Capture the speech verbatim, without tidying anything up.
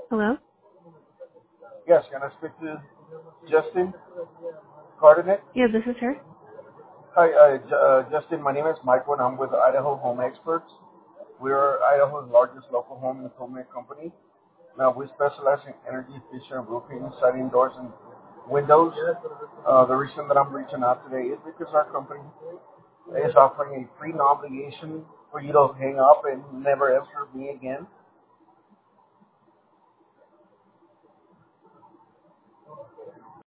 Hello? Yes, can I speak to Justin Cardenet? Yeah, this is her. Hi, uh, J- uh, Justin. My name is Michael, and I'm with Idaho Home Experts. We're Idaho's largest local home improvement company. Now, we specialize in energy efficient roofing, siding, doors, and windows. Uh, the reason that I'm reaching out today is because our company is offering a free no obligation for you to hang up and never answer me again.